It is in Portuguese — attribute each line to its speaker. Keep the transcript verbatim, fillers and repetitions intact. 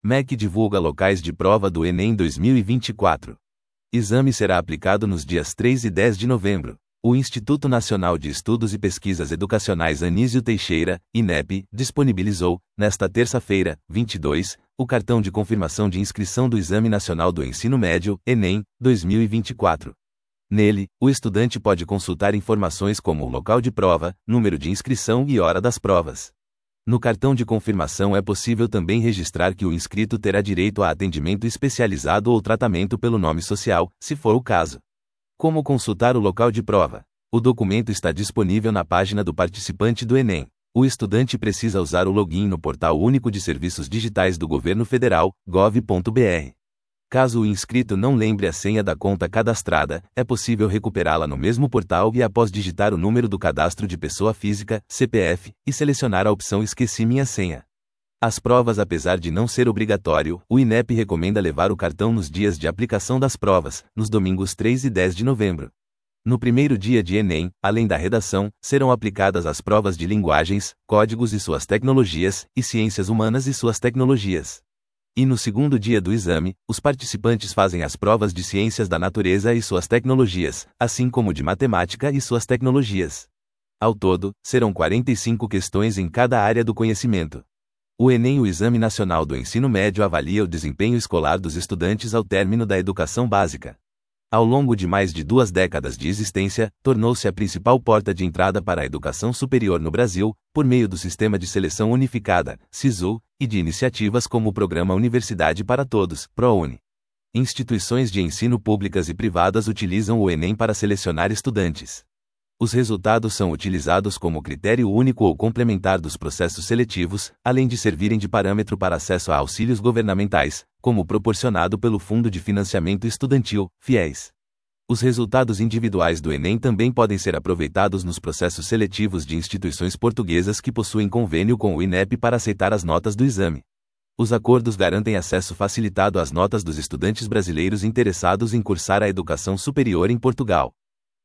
Speaker 1: M E C divulga locais de prova do Enem dois mil e vinte e quatro. Exame será aplicado nos dias três e dez de novembro. O Instituto Nacional de Estudos e Pesquisas Educacionais Anísio Teixeira, INEP, disponibilizou, nesta terça-feira, vinte e dois, o cartão de confirmação de inscrição do Exame Nacional do Ensino Médio, Enem, dois mil e vinte e quatro. Nele, o estudante pode consultar informações como o local de prova, número de inscrição e hora das provas. No cartão de confirmação é possível também registrar que o inscrito terá direito a atendimento especializado ou tratamento pelo nome social, se for o caso. Como consultar o local de prova? O documento está disponível na página do participante do Enem. O estudante precisa usar o login no Portal Único de Serviços Digitais do Governo Federal, gov ponto br. Caso o inscrito não lembre a senha da conta cadastrada, é possível recuperá-la no mesmo portal e após digitar o número do cadastro de pessoa física, C P F, e selecionar a opção Esqueci minha senha. As provas, apesar de não ser obrigatório, o INEP recomenda levar o cartão nos dias de aplicação das provas, nos domingos três e dez de novembro. No primeiro dia de Enem, além da redação, serão aplicadas as provas de linguagens, códigos e suas tecnologias, e ciências humanas e suas tecnologias. E no segundo dia do exame, os participantes fazem as provas de ciências da natureza e suas tecnologias, assim como de matemática e suas tecnologias. Ao todo, serão quarenta e cinco questões em cada área do conhecimento. O Enem, o Exame Nacional do Ensino Médio, avalia o desempenho escolar dos estudantes ao término da educação básica. Ao longo de mais de duas décadas de existência, tornou-se a principal porta de entrada para a educação superior no Brasil, por meio do Sistema de Seleção Unificada, SISU, e de iniciativas como o Programa Universidade para Todos, ProUni. Instituições de ensino públicas e privadas utilizam o Enem para selecionar estudantes. Os resultados são utilizados como critério único ou complementar dos processos seletivos, além de servirem de parâmetro para acesso a auxílios governamentais, como proporcionado pelo Fundo de Financiamento Estudantil, FIES. Os resultados individuais do Enem também podem ser aproveitados nos processos seletivos de instituições portuguesas que possuem convênio com o INEP para aceitar as notas do exame. Os acordos garantem acesso facilitado às notas dos estudantes brasileiros interessados em cursar a educação superior em Portugal.